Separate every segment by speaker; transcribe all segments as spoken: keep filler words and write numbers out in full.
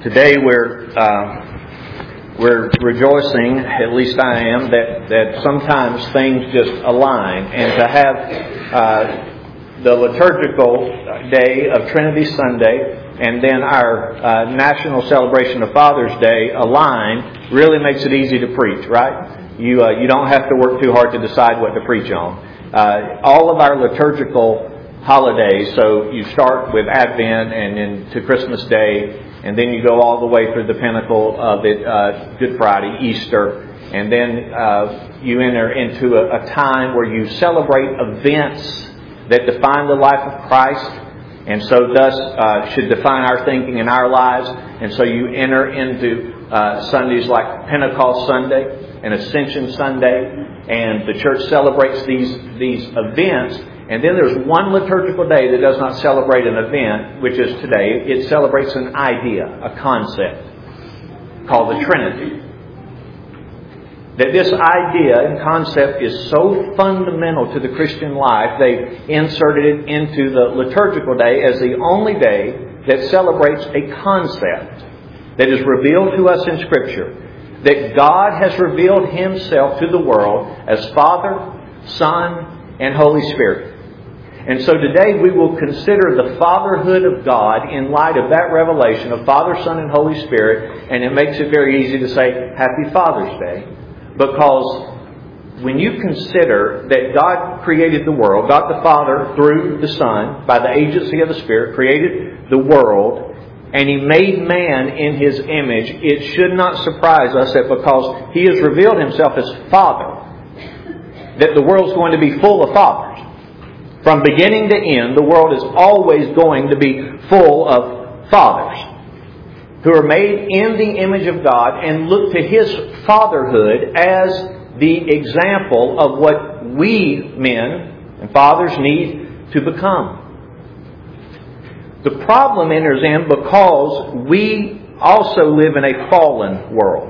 Speaker 1: Today we're uh, we're rejoicing, at least I am, that, that sometimes things just align. And to have uh, the liturgical day of Trinity Sunday and then our uh, national celebration of Father's Day align really makes it easy to preach, right? You uh, you don't have to work too hard to decide what to preach on. Uh, all of our liturgical holidays, so you start with Advent and then to Christmas Day, and then you go all the way through the pinnacle of it, uh, Good Friday, Easter, and then uh, you enter into a, a time where you celebrate events that define the life of Christ, and so thus uh, should define our thinking and our lives. And so you enter into uh, Sundays like Pentecost Sunday and Ascension Sunday, and the church celebrates these these events. And then there's one liturgical day that does not celebrate an event, which is today. It celebrates an idea, a concept called the Trinity. That this idea and concept is so fundamental to the Christian life, they inserted it into the liturgical day as the only day that celebrates a concept that is revealed to us in Scripture. That God has revealed Himself to the world as Father, Son, and Holy Spirit. And so today we will consider the fatherhood of God in light of that revelation of Father, Son, and Holy Spirit. And it makes it very easy to say Happy Father's Day. Because when you consider that God created the world, God the Father through the Son, by the agency of the Spirit, created the world, and He made man in His image, it should not surprise us that because He has revealed Himself as Father, that the world's going to be full of fathers. From beginning to end, the world is always going to be full of fathers who are made in the image of God and look to His fatherhood as the example of what we men and fathers need to become. The problem enters in because we also live in a fallen world.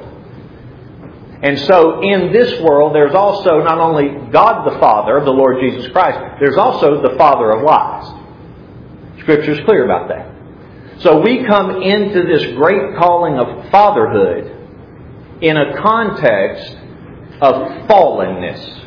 Speaker 1: And so in this world, there's also not only God the Father, the Lord Jesus Christ, there's also the father of lies. Scripture is clear about that. So we come into this great calling of fatherhood in a context of fallenness.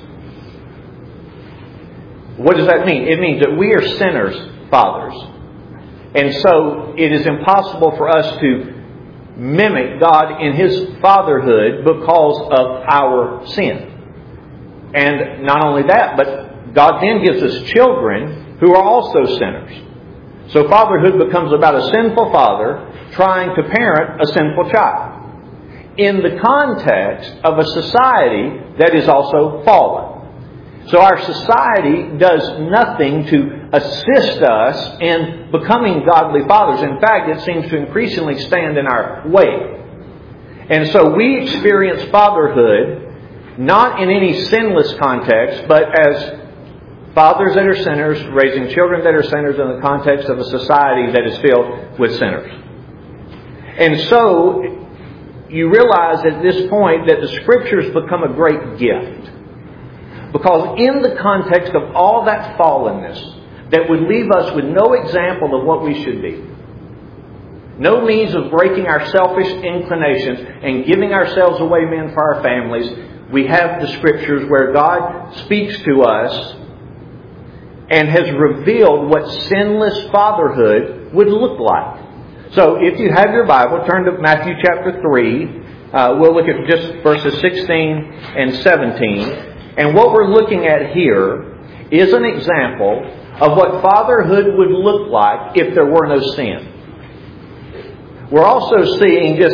Speaker 1: What does that mean? It means that we are sinners, fathers. And so it is impossible for us to mimic God in His fatherhood because of our sin. And not only that, but God then gives us children who are also sinners. So fatherhood becomes about a sinful father trying to parent a sinful child in the context of a society that is also fallen. So our society does nothing to assist us in becoming godly fathers. In fact, it seems to increasingly stand in our way. And so we experience fatherhood not in any sinless context, but as fathers that are sinners, raising children that are sinners in the context of a society that is filled with sinners. And so you realize at this point that the Scriptures become a great gift. Because in the context of all that fallenness that would leave us with no example of what we should be, no means of breaking our selfish inclinations and giving ourselves away, men, for our families, we have the Scriptures where God speaks to us and has revealed what sinless fatherhood would look like. So if you have your Bible, turn to Matthew chapter three. Uh, we'll look at just verses sixteen and seventeen. And what we're looking at here is an example of what fatherhood would look like if there were no sin. We're also seeing just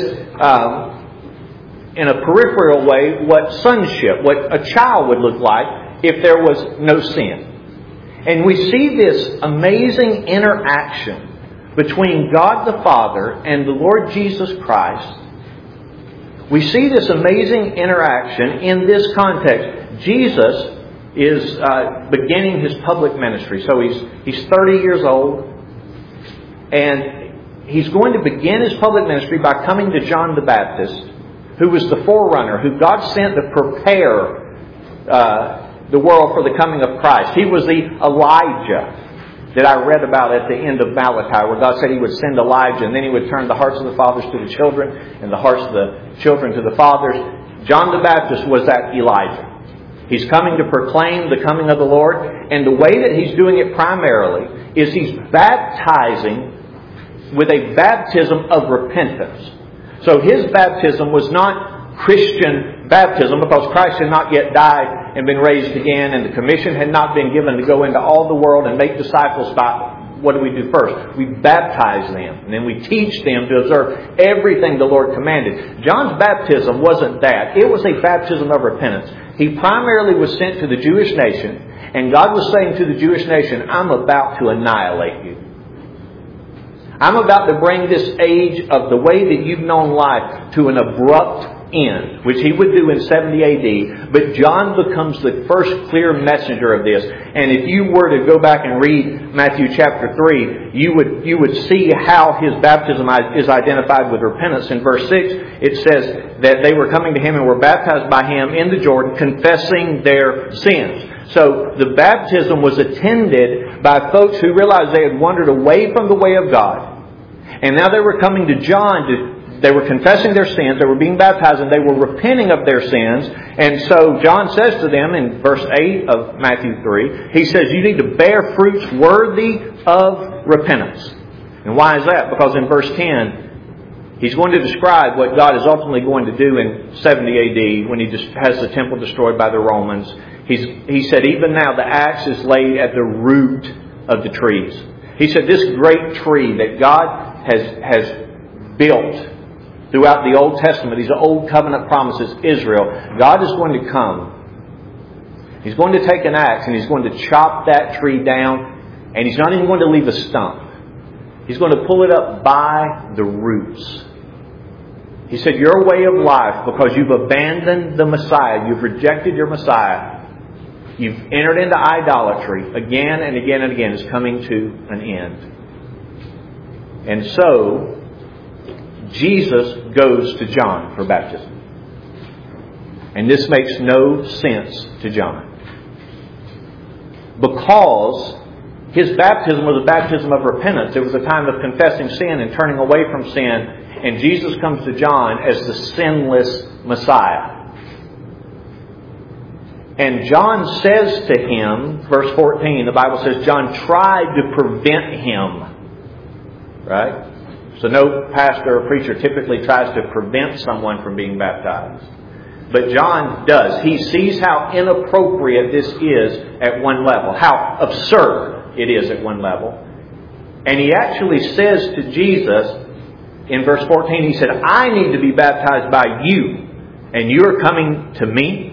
Speaker 1: um, in a peripheral way what sonship, what a child would look like if there was no sin. And we see this amazing interaction between God the Father and the Lord Jesus Christ. We see this amazing interaction in this context. Jesus is uh, beginning His public ministry. So he's he's thirty years old. And He's going to begin His public ministry by coming to John the Baptist, who was the forerunner, who God sent to prepare uh, the world for the coming of Christ. He was the Elijah that I read about at the end of Malachi, where God said He would send Elijah, and then He would turn the hearts of the fathers to the children, and the hearts of the children to the fathers. John the Baptist was that Elijah. He's coming to proclaim the coming of the Lord, and the way that He's doing it primarily is He's baptizing with a baptism of repentance. So His baptism was not Christian baptism, because Christ had not yet died and been raised again, and the commission had not been given to go into all the world and make disciples. By what do we do first? We baptize them, and then we teach them to observe everything the Lord commanded. John's baptism wasn't that. It was a baptism of repentance. He primarily was sent to the Jewish nation, and God was saying to the Jewish nation, I'm about to annihilate you. I'm about to bring this age of the way that you've known life to an abrupt end, which He would do in seventy A D. But John becomes the first clear messenger of this. And if you were to go back and read Matthew chapter three, you would you would see how His baptism is identified with repentance. In verse six, it says that they were coming to Him and were baptized by Him in the Jordan, confessing their sins. So the baptism was attended by folks who realized they had wandered away from the way of God. And now they were coming to John to They were confessing their sins. They were being baptized, and they were repenting of their sins. And so John says to them in verse eight of Matthew three, he says, you need to bear fruits worthy of repentance. And why is that? Because in verse ten, he's going to describe what God is ultimately going to do in seventy A D when He just has the temple destroyed by the Romans. He's, he said, even now the axe is laid at the root of the trees. He said, this great tree that God has, has built throughout the Old Testament, these old covenant promises, Israel, God is going to come. He's going to take an axe and He's going to chop that tree down, and He's not even going to leave a stump. He's going to pull it up by the roots. He said, your way of life, because you've abandoned the Messiah, you've rejected your Messiah, you've entered into idolatry again and again and again, is coming to an end. And so Jesus goes to John for baptism. And this makes no sense to John. Because his baptism was a baptism of repentance. It was a time of confessing sin and turning away from sin. And Jesus comes to John as the sinless Messiah. And John says to him, verse fourteen, the Bible says, John tried to prevent him. Right? So no pastor or preacher typically tries to prevent someone from being baptized. But John does. He sees how inappropriate this is at one level. How absurd it is at one level. And he actually says to Jesus, in verse fourteen, he said, I need to be baptized by you, and you are coming to me?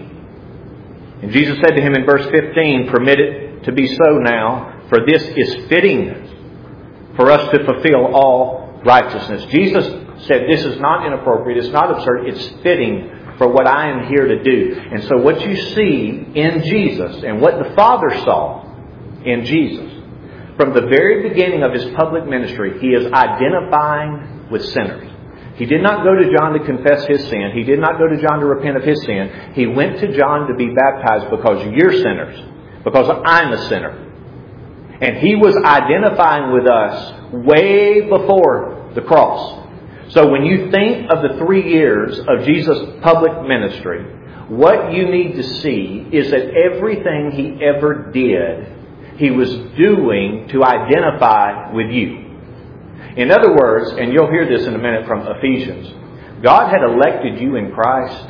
Speaker 1: And Jesus said to him in verse fifteen, permit it to be so now, for this is fitting for us to fulfill all righteousness. Jesus said this is not inappropriate, it's not absurd, it's fitting for what I am here to do. And so what you see in Jesus, and what the Father saw in Jesus, from the very beginning of His public ministry, He is identifying with sinners. He did not go to John to confess his sin. He did not go to John to repent of his sin. He went to John to be baptized because you're sinners, because I'm a sinner. And He was identifying with us way before the cross. So when you think of the three years of Jesus' public ministry, what you need to see is that everything He ever did, He was doing to identify with you. In other words, and you'll hear this in a minute from Ephesians, God had elected you in Christ.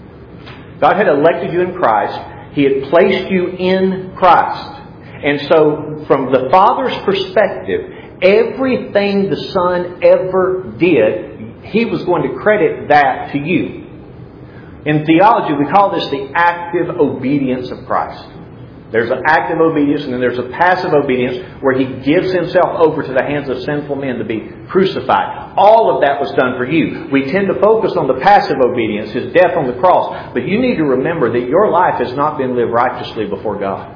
Speaker 1: God had elected you in Christ. He had placed you in Christ. And so, from the Father's perspective, everything the Son ever did, He was going to credit that to you. In theology, we call this the active obedience of Christ. There's an active obedience, and then there's a passive obedience where He gives Himself over to the hands of sinful men to be crucified. All of that was done for you. We tend to focus on the passive obedience, His death on the cross. But you need to remember that your life has not been lived righteously before God.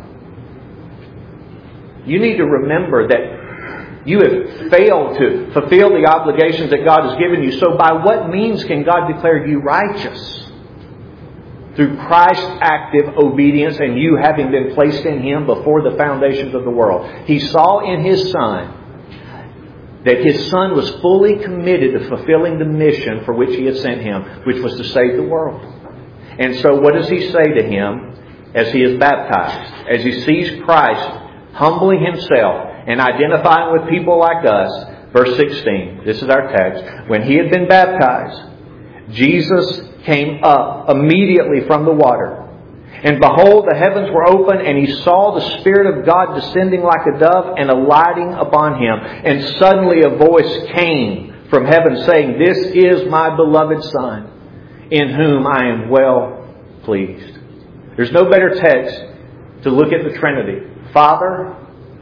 Speaker 1: You need to remember that you have failed to fulfill the obligations that God has given you. So by what means can God declare you righteous? through Christ's active obedience and you having been placed in Him before the foundations of the world. He saw in His Son that His Son was fully committed to fulfilling the mission for which He had sent Him, which was to save the world. And so what does He say to Him as He is baptized? As He sees Christ humbling Himself and identifying with people like us. Verse sixteen, this is our text. When He had been baptized, Jesus came up immediately from the water. And behold, the heavens were open, and He saw the Spirit of God descending like a dove and alighting upon Him. And suddenly a voice came from heaven saying, "This is my beloved Son, in whom I am well pleased." There's no better text to look at the Trinity. Father,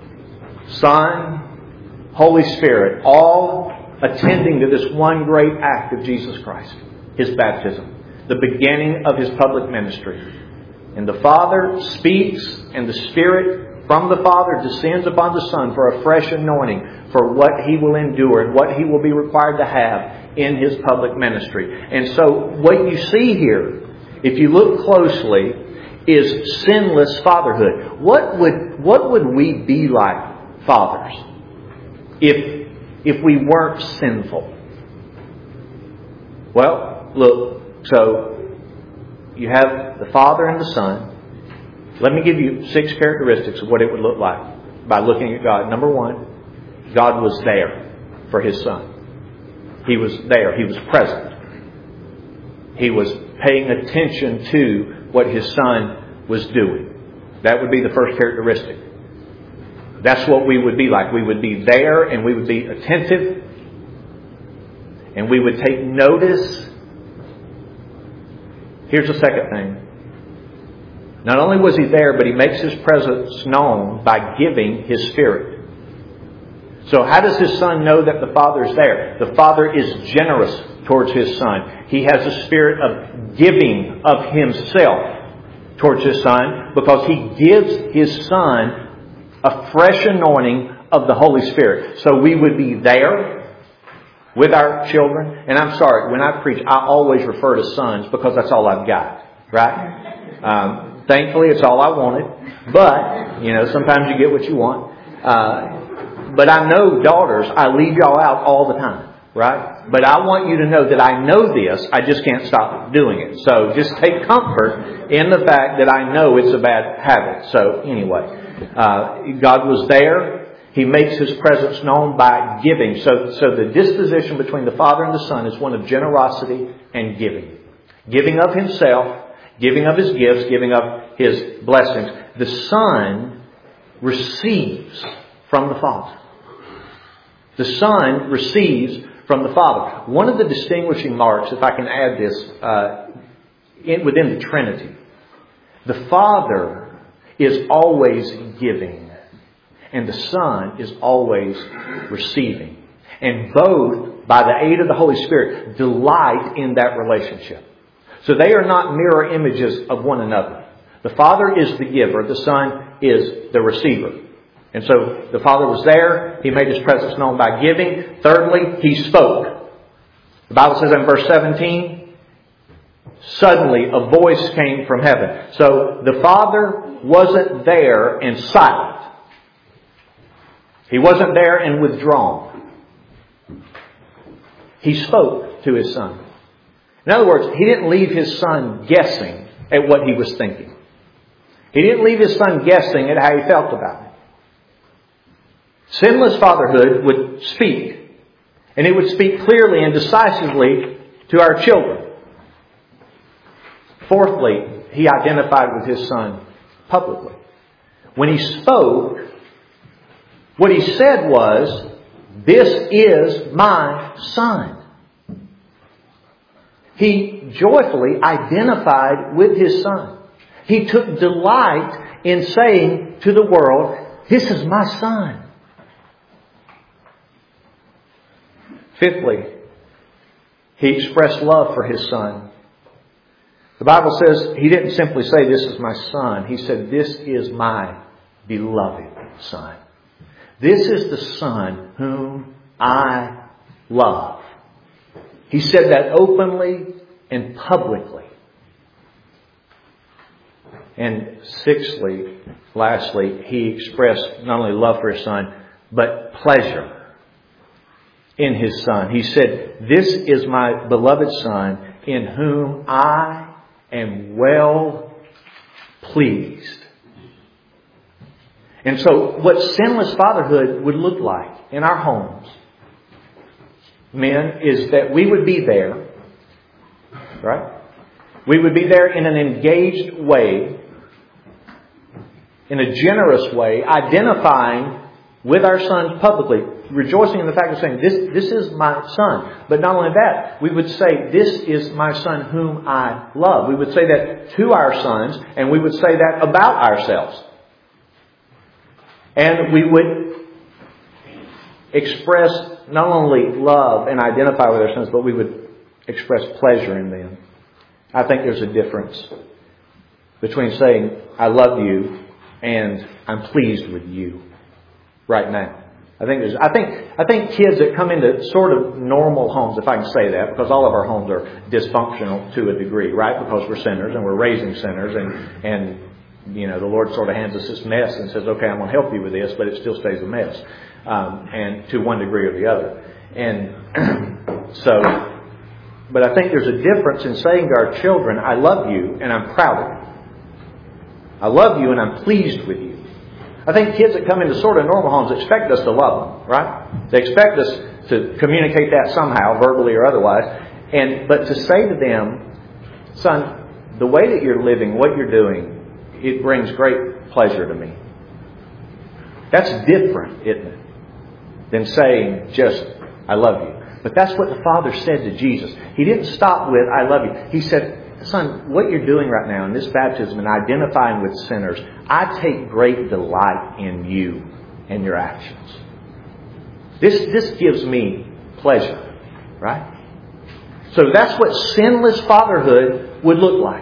Speaker 1: Son, Holy Spirit, all attending to this one great act of Jesus Christ, His baptism, the beginning of His public ministry. And the Father speaks, and the Spirit from the Father descends upon the Son for a fresh anointing for what He will endure and what He will be required to have in His public ministry. And so what you see here, if you look closely, is sinless fatherhood. What would what would we be like, fathers, if if we weren't sinful? Well, look, so you have the Father and the Son. Let me give you six characteristics of what it would look like by looking at God. Number one, God was there for His Son. He was there. He was present. He was paying attention to what His Son was doing. That would be the first characteristic. That's what we would be like. We would be there, and we would be attentive, and we would take notice. Here's the second thing. Not only was He there, but He makes His presence known by giving His Spirit. So how does His Son know that the Father is there? The Father is generous towards His Son. He has a spirit of giving of Himself towards His Son, because He gives His Son a fresh anointing of the Holy Spirit. So we would be there with our children. And I'm sorry, when I preach, I always refer to sons because that's all I've got. Right? Um, thankfully, it's all I wanted. But, you know, sometimes you get what you want. Uh, but I know daughters, I leave y'all out all the time. Right? But I want you to know that I know this. I just can't stop doing it. So just take comfort in the fact that I know it's a bad habit. So anyway, uh, God was there. He makes His presence known by giving. So, so the disposition between the Father and the Son is one of generosity and giving. Giving of Himself, giving of His gifts, giving of His blessings. The Son receives from the Father. The Son receives from the Father. One of the distinguishing marks, if I can add this, uh, in, within the Trinity, the Father is always giving. And the Son is always receiving. And both, by the aid of the Holy Spirit, delight in that relationship. So they are not mirror images of one another. The Father is the giver. The Son is the receiver. And so the Father was there. He made His presence known by giving. Thirdly, He spoke. The Bible says in verse seventeen, suddenly a voice came from heaven. So the Father wasn't there and silent. He wasn't there and withdrawn. He spoke to His Son. In other words, He didn't leave His Son guessing at what He was thinking. He didn't leave His Son guessing at how He felt about it. Sinless fatherhood would speak. And it would speak clearly and decisively to our children. Fourthly, He identified with His Son publicly. When He spoke, what He said was, "This is my Son." He joyfully identified with His Son. He took delight in saying to the world, "This is my Son." Fifthly, He expressed love for His Son. The Bible says He didn't simply say, "This is my Son." He said, "This is my beloved Son. This is the Son whom I love." He said that openly and publicly. And sixthly, lastly, He expressed not only love for His Son, but pleasure in His Son. He said, "This is my beloved Son, in whom I am well pleased." And so what sinless fatherhood would look like in our homes, men, is that we would be there, right? We would be there in an engaged way, in a generous way, identifying with our sons publicly, rejoicing in the fact of saying, this, this is my son. But not only that, we would say, this is my son whom I love. We would say that to our sons, and we would say that about ourselves. And we would express not only love and identify with our sons, but we would express pleasure in them. I think there's a difference between saying, I love you, and I'm pleased with you right now. I think there's, I think, I think kids that come into sort of normal homes, if I can say that, because all of our homes are dysfunctional to a degree, right? Because we're sinners and we're raising sinners, and, and, you know, the Lord sort of hands us this mess and says, okay, I'm going to help you with this, but it still stays a mess. Um, and to one degree or the other. And so, but I think there's a difference in saying to our children, I love you and I'm proud of you. I love you and I'm pleased with you. I think kids that come into sort of normal homes expect us to love them, right? They expect us to communicate that somehow, verbally or otherwise. And but to say to them, son, the way that you're living, what you're doing, it brings great pleasure to me. That's different, isn't it? Than saying just, I love you. But that's what the Father said to Jesus. He didn't stop with, I love you. He said, son, what you're doing right now in this baptism and identifying with sinners, I take great delight in you and your actions. This, this gives me pleasure, right? So that's what sinless fatherhood would look like.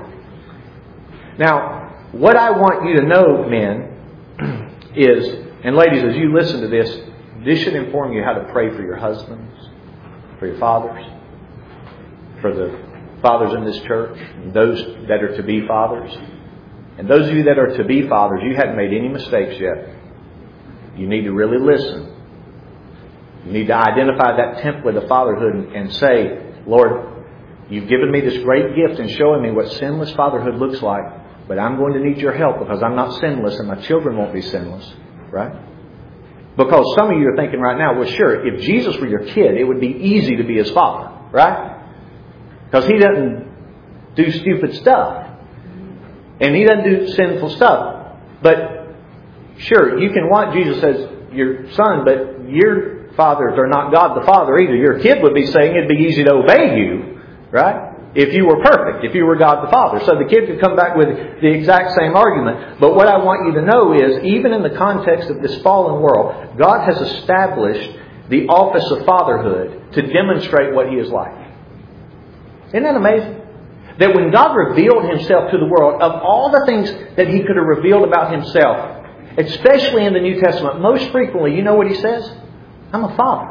Speaker 1: Now, what I want you to know, men, is, and ladies, as you listen to this, this should inform you how to pray for your husbands, for your fathers, for the fathers in this church, and those that are to be fathers. And those of you that are to be fathers, you haven't made any mistakes yet. You need to really listen. You need to identify that template of fatherhood and, and say, Lord, you've given me this great gift in showing me what sinless fatherhood looks like, but I'm going to need your help because I'm not sinless and my children won't be sinless, right? Because some of you are thinking right now, well, sure, if Jesus were your kid, it would be easy to be his father, right? Because he doesn't do stupid stuff. And he doesn't do sinful stuff. But sure, you can want Jesus as your son, but your fathers are not God the Father either. Your kid would be saying it'd be easy to obey you, right? If you were perfect, if you were God the Father. So the kid could come back with the exact same argument. But what I want you to know is, even in the context of this fallen world, God has established the office of fatherhood to demonstrate what He is like. Isn't that amazing? That when God revealed Himself to the world, of all the things that He could have revealed about Himself, especially in the New Testament, most frequently, you know what He says? I'm a father.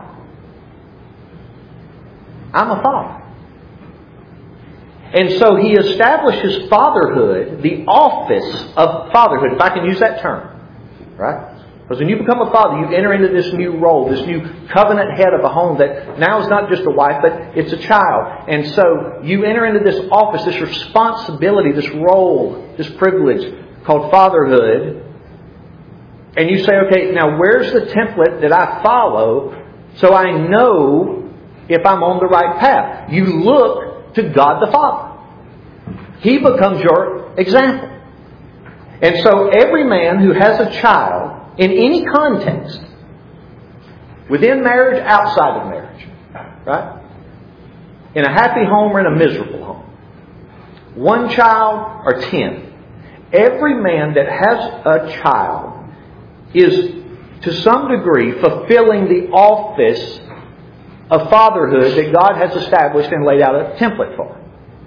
Speaker 1: I'm a father. And so He establishes fatherhood, the office of fatherhood, if I can use that term. Right? Because when you become a father, you enter into this new role, this new covenant head of a home that now is not just a wife, but it's a child. And so you enter into this office, this responsibility, this role, this privilege called fatherhood. And you say, okay, now where's the template that I follow so I know if I'm on the right path? You look to God the Father. He becomes your example. And so every man who has a child in any context, within marriage, outside of marriage, right? In a happy home or in a miserable home, one child or ten, every man that has a child is to some degree fulfilling the office of fatherhood that God has established and laid out a template for.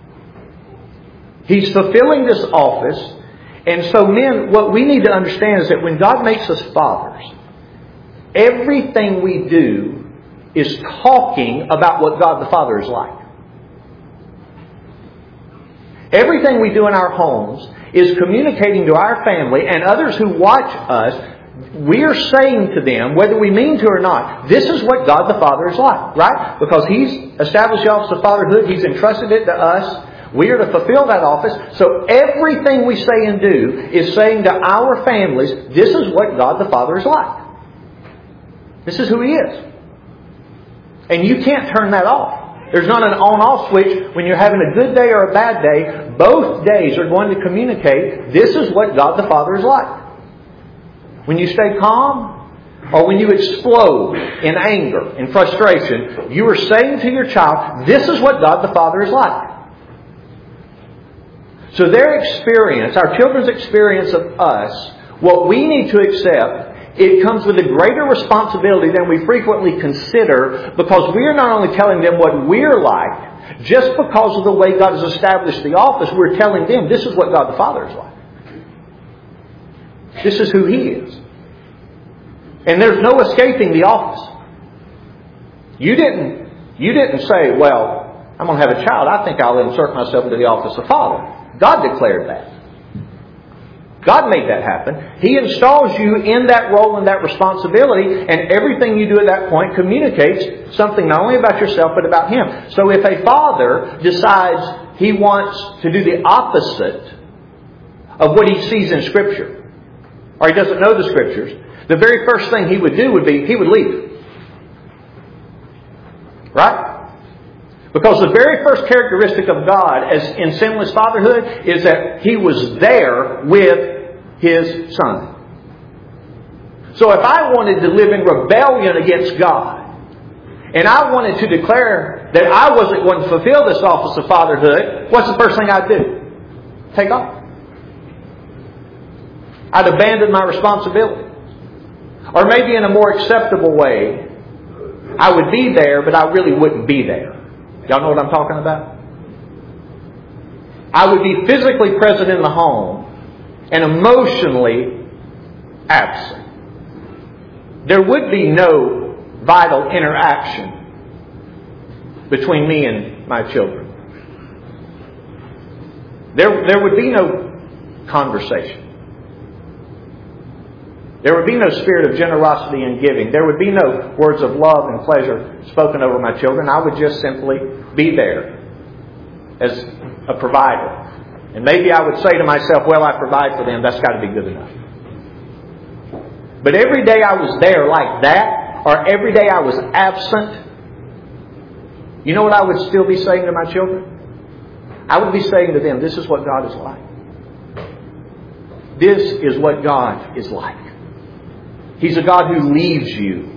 Speaker 1: He's fulfilling this office. And so, men, what we need to understand is that when God makes us fathers, everything we do is talking about what God the Father is like. Everything we do in our homes is communicating to our family and others who watch us. We're saying to them, whether we mean to or not, this is what God the Father is like, right? Because He's established the office of fatherhood. He's entrusted it to us. We are to fulfill that office. So everything we say and do is saying to our families, this is what God the Father is like. This is who He is. And you can't turn that off. There's not an on-off switch when you're having a good day or a bad day. Both days are going to communicate, this is what God the Father is like. When you stay calm, or when you explode in anger and frustration, you are saying to your child, this is what God the Father is like. So their experience, our children's experience of us, what we need to accept, it comes with a greater responsibility than we frequently consider, because we are not only telling them what we're like, just because of the way God has established the office, we're telling them this is what God the Father is like. This is who He is. And there's no escaping the office. You didn't, you didn't say, well, I'm going to have a child. I think I'll insert myself into the office of Father. God declared that. God made that happen. He installs you in that role and that responsibility, and everything you do at that point communicates something not only about yourself but about Him. So if a father decides he wants to do the opposite of what he sees in Scripture, or he doesn't know the Scriptures, the very first thing he would do would be, he would leave. Right? Because the very first characteristic of God as in sinless fatherhood is that He was there with His Son. So if I wanted to live in rebellion against God, and I wanted to declare that I wasn't going to fulfill this office of fatherhood, what's the first thing I'd do? Take off. I'd abandon my responsibility. Or maybe in a more acceptable way, I would be there, but I really wouldn't be there. Y'all know what I'm talking about? I would be physically present in the home and emotionally absent. There would be no vital interaction between me and my children. There, there would be no conversation. There would be no spirit of generosity and giving. There would be no words of love and pleasure spoken over my children. I would just simply be there as a provider. And maybe I would say to myself, well, I provide for them. That's got to be good enough. But every day I was there like that, or every day I was absent, you know what I would still be saying to my children? I would be saying to them, this is what God is like. This is what God is like. He's a God who leaves you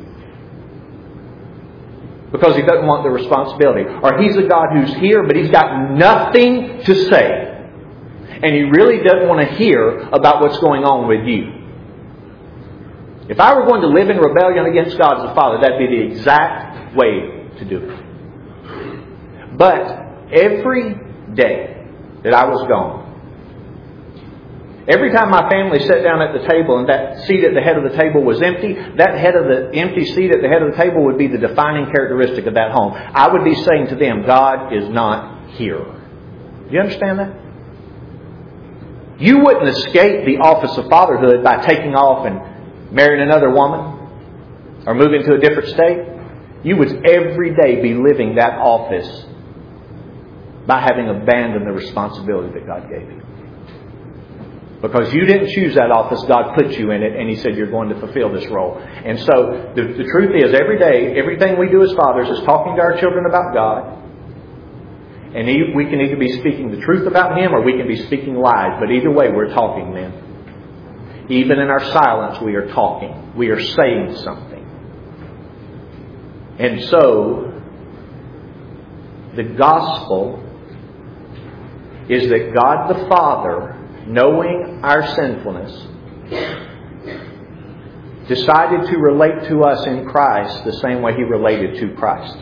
Speaker 1: because He doesn't want the responsibility. Or He's a God who's here, but He's got nothing to say. And He really doesn't want to hear about what's going on with you. If I were going to live in rebellion against God as a father, that'd be the exact way to do it. But every day that I was gone, every time my family sat down at the table and that seat at the head of the table was empty, that head of the empty seat at the head of the table would be the defining characteristic of that home. I would be saying to them, God is not here. Do you understand that? You wouldn't escape the office of fatherhood by taking off and marrying another woman or moving to a different state. You would every day be living that office by having abandoned the responsibility that God gave you. Because you didn't choose that office, God put you in it, and He said you're going to fulfill this role. And so the, the truth is, every day, everything we do as fathers is talking to our children about God. And he, we can either be speaking the truth about Him or we can be speaking lies. But either way, we're talking, men. Even in our silence, we are talking. We are saying something. And so, the gospel is that God the Father, knowing our sinfulness, decided to relate to us in Christ the same way He related to Christ.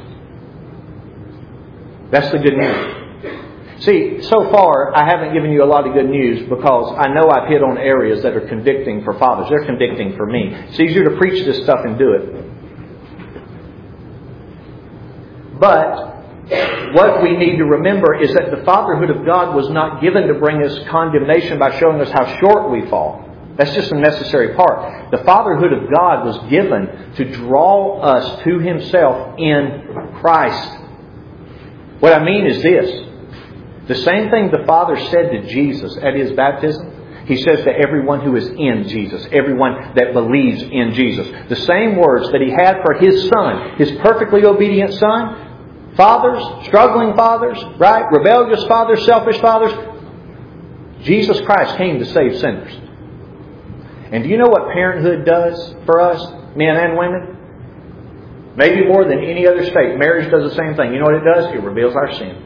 Speaker 1: That's the good news. See, so far, I haven't given you a lot of good news because I know I've hit on areas that are convicting for fathers. They're convicting for me. It's easier to preach this stuff and do it. But what we need to remember is that the fatherhood of God was not given to bring us condemnation by showing us how short we fall. That's just a necessary part. The fatherhood of God was given to draw us to Himself in Christ. What I mean is this. The same thing the Father said to Jesus at His baptism, He says to everyone who is in Jesus, everyone that believes in Jesus. The same words that He had for His Son, His perfectly obedient Son. Fathers, struggling fathers, right? Rebellious fathers, selfish fathers. Jesus Christ came to save sinners. And do you know what parenthood does for us, men and women? Maybe more than any other state. Marriage does the same thing. You know what it does? It reveals our sin.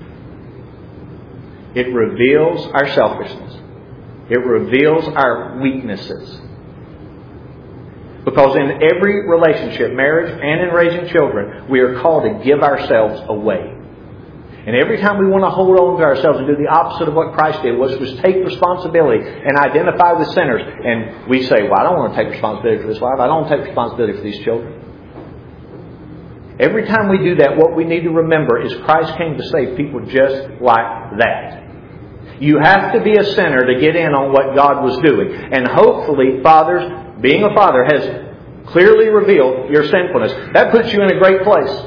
Speaker 1: It reveals our selfishness. It reveals our weaknesses. Because in every relationship, marriage and in raising children, we are called to give ourselves away. And every time we want to hold on to ourselves and do the opposite of what Christ did, which was take responsibility and identify with sinners. And we say, well, I don't want to take responsibility for this life. I don't want to take responsibility for these children. Every time we do that, what we need to remember is Christ came to save people just like that. You have to be a sinner to get in on what God was doing. And hopefully, fathers, being a father, has clearly revealed your sinfulness. That puts you in a great place.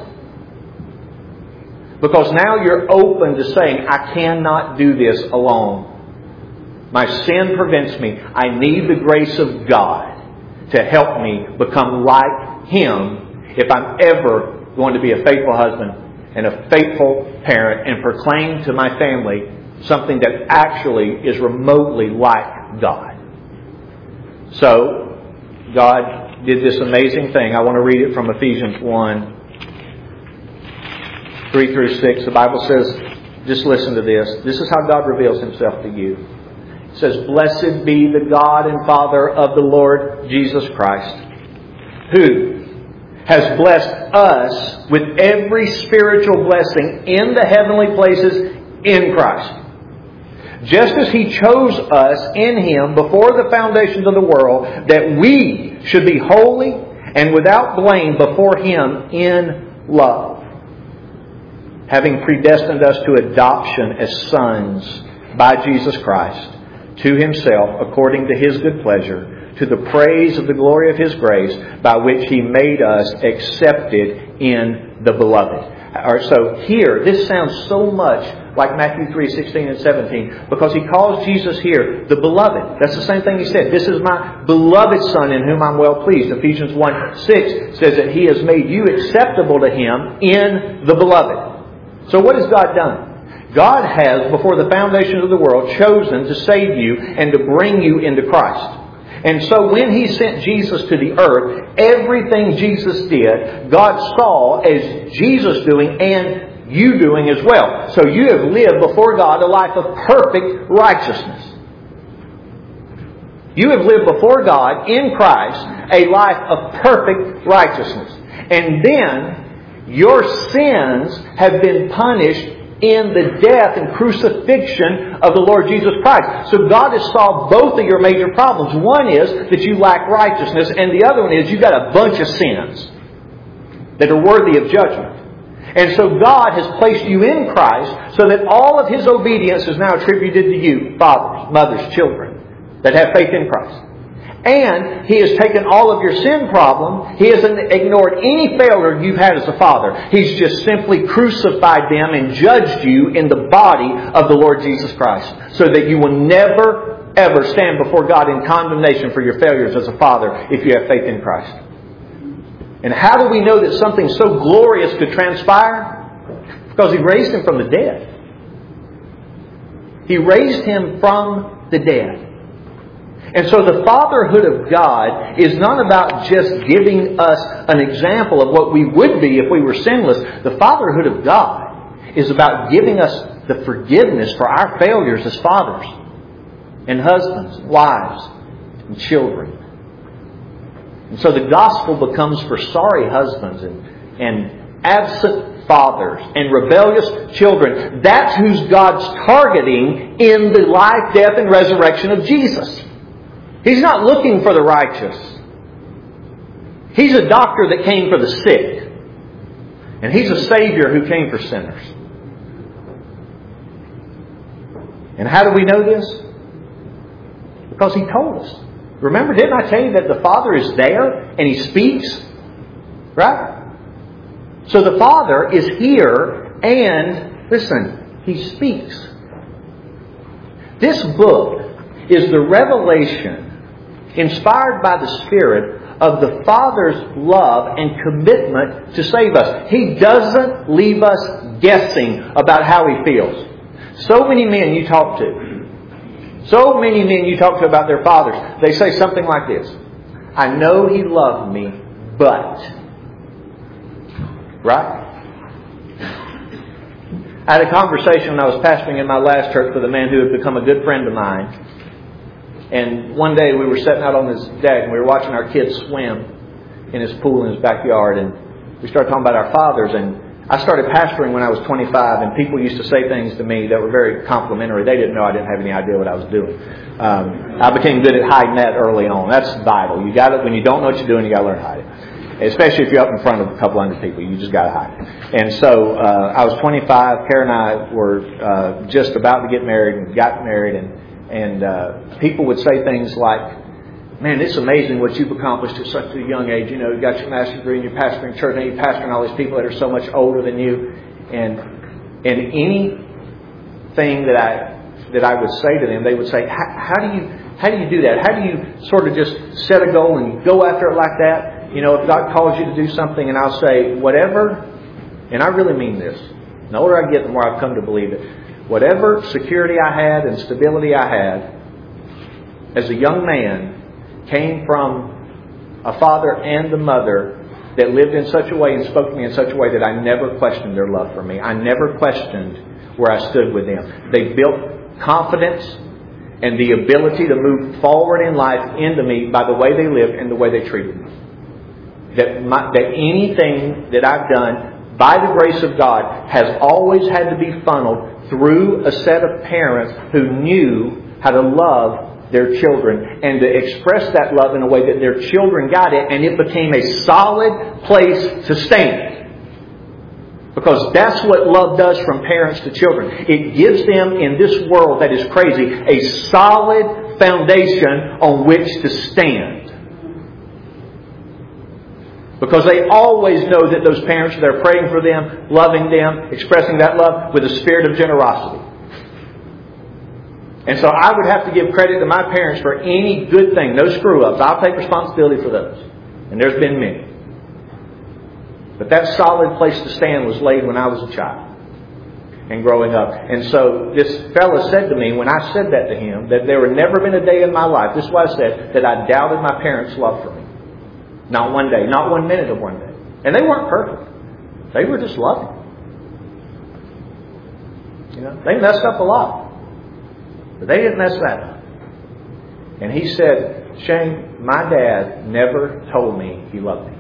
Speaker 1: Because now you're open to saying, I cannot do this alone. My sin prevents me. I need the grace of God to help me become like Him if I'm ever going to be a faithful husband and a faithful parent and proclaim to my family something that actually is remotely like God. So, God did this amazing thing. I want to read it from Ephesians one, three through six. The Bible says, just listen to this. This is how God reveals Himself to you. It says, Blessed be the God and Father of the Lord Jesus Christ, who has blessed us with every spiritual blessing in the heavenly places in Christ. Just as He chose us in Him before the foundations of the world, that we should be holy and without blame before Him in love, having predestined us to adoption as sons by Jesus Christ to Himself according to His good pleasure, to the praise of the glory of His grace, by which He made us accepted in the Beloved. Or so here, this sounds so much like Matthew three, sixteen and seventeen, because He calls Jesus here the Beloved. That's the same thing He said. This is my beloved Son in whom I'm well pleased. Ephesians one, six says that He has made you acceptable to Him in the Beloved. So what has God done? God has, before the foundations of the world, chosen to save you and to bring you into Christ. And so when He sent Jesus to the earth, everything Jesus did, God saw as Jesus doing and you doing as well. So you have lived before God a life of perfect righteousness. You have lived before God in Christ a life of perfect righteousness. And then your sins have been punished in the death and crucifixion of the Lord Jesus Christ. So God has solved both of your major problems. One is that you lack righteousness, and the other one is you've got a bunch of sins that are worthy of judgment. And so God has placed you in Christ so that all of His obedience is now attributed to you, fathers, mothers, children, that have faith in Christ. And He has taken all of your sin problem. He hasn't ignored any failure you've had as a father. He's just simply crucified them and judged you in the body of the Lord Jesus Christ, so that you will never, ever stand before God in condemnation for your failures as a father if you have faith in Christ. And how do we know that something so glorious could transpire? Because He raised Him from the dead. He raised Him from the dead. And so the fatherhood of God is not about just giving us an example of what we would be if we were sinless. The fatherhood of God is about giving us the forgiveness for our failures as fathers and husbands, wives, and children. And so the gospel becomes for sorry husbands and, and absent fathers and rebellious children. That's who's God's targeting in the life, death, and resurrection of Jesus. He's not looking for the righteous. He's a doctor that came for the sick. And He's a Savior who came for sinners. And how do we know this? Because He told us. Remember, didn't I tell you that the Father is there and He speaks? Right? So the Father is here and, listen, He speaks. This book is the revelation inspired by the Spirit of the Father's love and commitment to save us. He doesn't leave us guessing about how He feels. So many men you talk to, so many men you talk to about their fathers, they say something like this: I know He loved me, but... Right? I had a conversation when I was pastoring in my last church with a man who had become a good friend of mine. And one day we were sitting out on this deck and we were watching our kids swim in his pool in his backyard. And we started talking about our fathers. And I started pastoring when I was twenty-five, and people used to say things to me that were very complimentary. They didn't know I didn't have any idea what I was doing. Um, I became good at hiding that early on. That's vital. You got it when you don't know what you're doing. You got to learn to hide it, especially if you're up in front of a couple hundred people. You just got to hide it. And so uh, I was twenty-five. Karen and I were uh, just about to get married and got married, and and uh, people would say things like, man, it's amazing what you've accomplished at such a young age. You know, you got your master's degree and you're pastoring church and you're pastoring all these people that are so much older than you. And and anything that I that I would say to them, they would say, how do you how do you do that? How do you sort of just set a goal and go after it like that? You know, if God calls you to do something, and I'll say, whatever, and I really mean this. The older I get, the more I've come to believe it. Whatever security I had and stability I had as a young man came from a father and a mother that lived in such a way and spoke to me in such a way that I never questioned their love for me. I never questioned where I stood with them. They built confidence and the ability to move forward in life into me by the way they lived and the way they treated me. That, my, that anything that I've done by the grace of God has always had to be funneled through a set of parents who knew how to love their children and to express that love in a way that their children got it, and it became a solid place to stand. Because that's what love does from parents to children. It gives them, in this world that is crazy, a solid foundation on which to stand. Because they always know that those parents are there praying for them, loving them, expressing that love with a spirit of generosity. And so I would have to give credit to my parents for any good thing, no screw-ups. I'll take responsibility for those. And there's been many. But that solid place to stand was laid when I was a child and growing up. And so this fellow said to me, when I said that to him, that there had never been a day in my life, this is what I said, that I doubted my parents' love for me. Not one day, not one minute of one day. And they weren't perfect. They were just loving. You know, they messed up a lot. But they didn't mess that up. And he said, Shane, my dad never told me he loved me.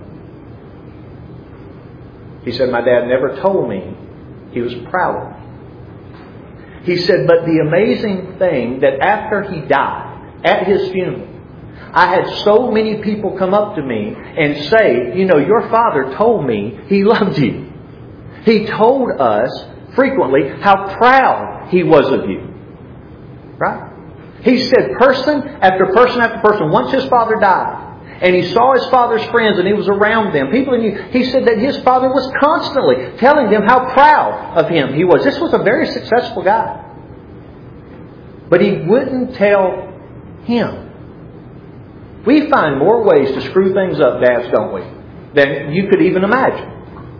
Speaker 1: He said, my dad never told me he was proud of me. He said, but the amazing thing that after he died, at his funeral, I had so many people come up to me and say, you know, your father told me he loved you. He told us frequently how proud he was of you. Right? He said person after person after person, once his father died, and he saw his father's friends and he was around them, people he knew, he said that his father was constantly telling them how proud of him he was. This was a very successful guy. But he wouldn't tell him. We find more ways to screw things up, dads, don't we, than you could even imagine.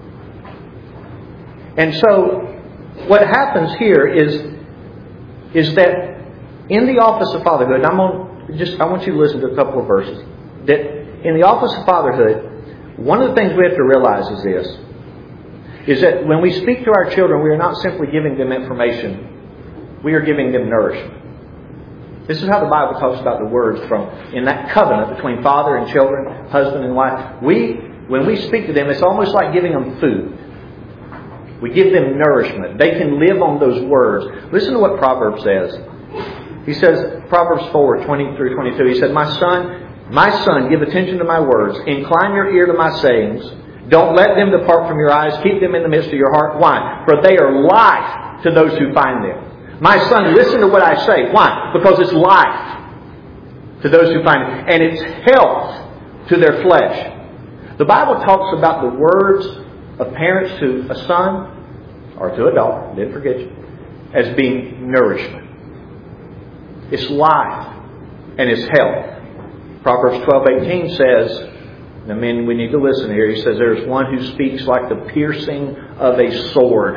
Speaker 1: And so what happens here is, is that in the office of fatherhood, and I'm on, just I want you to listen to a couple of verses, that in the office of fatherhood, one of the things we have to realize is this, is that when we speak to our children, we are not simply giving them information, we are giving them nourishment. This is how the Bible talks about the words from in that covenant between father and children, husband and wife. We, when we speak to them, it's almost like giving them food. We give them nourishment. They can live on those words. Listen to what Proverbs says. He says, Proverbs four, twenty through twenty-two, he said, My son, my son, give attention to my words. Incline your ear to my sayings. Don't let them depart from your eyes. Keep them in the midst of your heart. Why? For they are life to those who find them. My son, listen to what I say. Why? Because it's life to those who find it. And it's health to their flesh. The Bible talks about the words of parents to a son or to a daughter, didn't forget you, as being nourishment. It's life and it's health. Proverbs twelve eighteen says, now men, we need to listen here. He says, there is one who speaks like the piercing of a sword,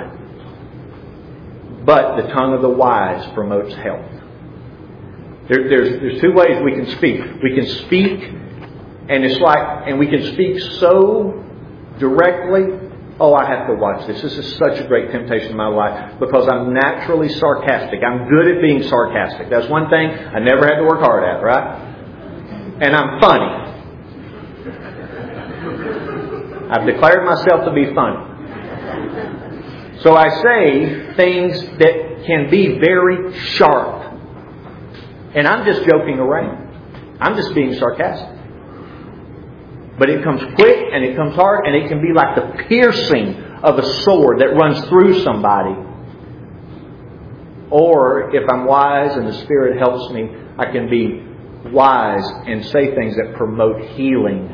Speaker 1: but the tongue of the wise promotes health. There, there's, there's two ways we can speak. We can speak, and it's like, and we can speak so directly. Oh, I have to watch this. This is such a great temptation in my life because I'm naturally sarcastic. I'm good at being sarcastic. That's one thing I never had to work hard at, right? And I'm funny. I've declared myself to be funny. So I say things that can be very sharp. And I'm just joking around. I'm just being sarcastic. But it comes quick and it comes hard and it can be like the piercing of a sword that runs through somebody. Or if I'm wise and the Spirit helps me, I can be wise and say things that promote healing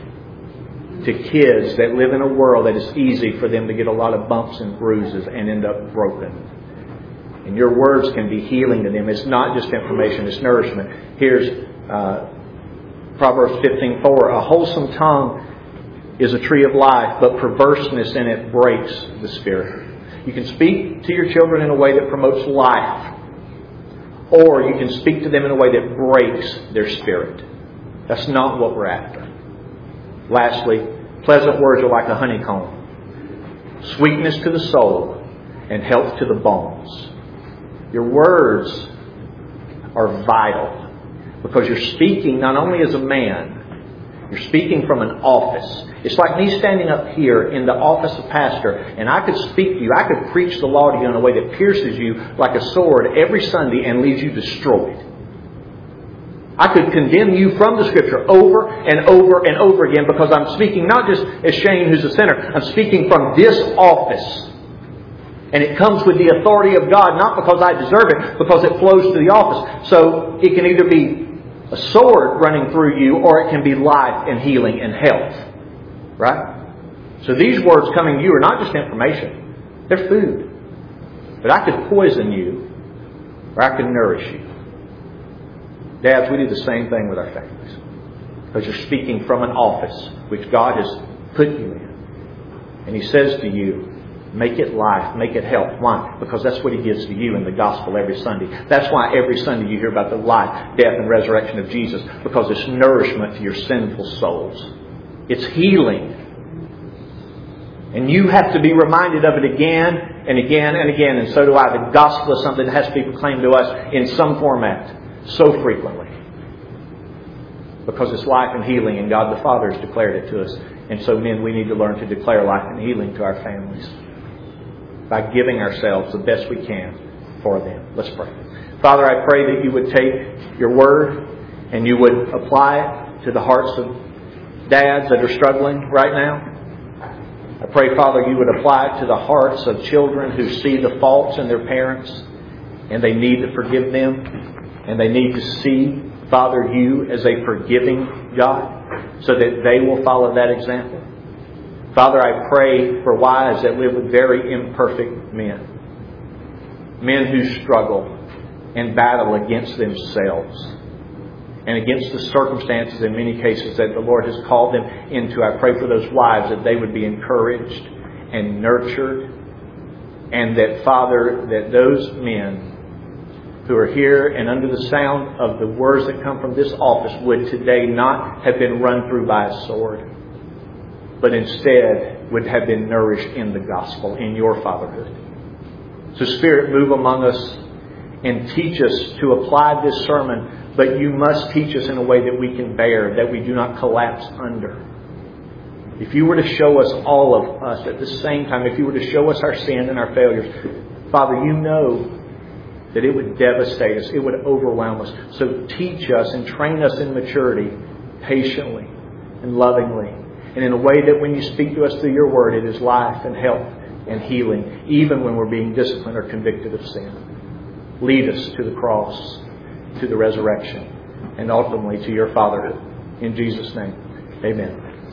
Speaker 1: to kids that live in a world that is easy for them to get a lot of bumps and bruises and end up broken. And your words can be healing to them. It's not just information, it's nourishment. Here's uh, Proverbs fifteen four. A wholesome tongue is a tree of life, but perverseness in it breaks the spirit. You can speak to your children in a way that promotes life, or you can speak to them in a way that breaks their spirit. That's not what we're after. Lastly, pleasant words are like a honeycomb, sweetness to the soul and health to the bones. Your words are vital because you're speaking not only as a man, you're speaking from an office. It's like me standing up here in the office of pastor, and I could speak to you, I could preach the law to you in a way that pierces you like a sword every Sunday and leaves you destroyed. I could condemn you from the Scripture over and over and over again because I'm speaking not just as Shane who's a sinner. I'm speaking from this office. And it comes with the authority of God, not because I deserve it, because it flows to the office. So it can either be a sword running through you or it can be life and healing and health. Right? So these words coming to you are not just information. They're food. But I could poison you or I could nourish you. Dads, we do the same thing with our families. Because you're speaking from an office which God has put you in. And He says to you, make it life, make it health. Why? Because that's what He gives to you in the gospel every Sunday. That's why every Sunday you hear about the life, death, and resurrection of Jesus. Because it's nourishment to your sinful souls. It's healing. And you have to be reminded of it again and again and again. And so do I. The gospel is something that has to be proclaimed to us in some format. So frequently. Because it's life and healing, and God the Father has declared it to us. And so, men, we need to learn to declare life and healing to our families by giving ourselves the best we can for them. Let's pray. Father, I pray that you would take your word and you would apply it to the hearts of dads that are struggling right now. I pray, Father, you would apply it to the hearts of children who see the faults in their parents and they need to forgive them. And they need to see, Father, you as a forgiving God so that they will follow that example. Father, I pray for wives that live with very imperfect men. Men who struggle and battle against themselves and against the circumstances in many cases that the Lord has called them into. I pray for those wives that they would be encouraged and nurtured, and that, Father, that those men who are here and under the sound of the words that come from this office would today not have been run through by a sword, but instead would have been nourished in the gospel, in your fatherhood. So Spirit, move among us and teach us to apply this sermon, but you must teach us in a way that we can bear, that we do not collapse under. If you were to show us all of us at the same time, if you were to show us our sin and our failures, Father, you know that it would devastate us. It would overwhelm us. So teach us and train us in maturity patiently and lovingly. And in a way that when you speak to us through your word, it is life and health and healing, even when we're being disciplined or convicted of sin. lead us to the cross, to the resurrection, and ultimately to your fatherhood. In Jesus' name, amen.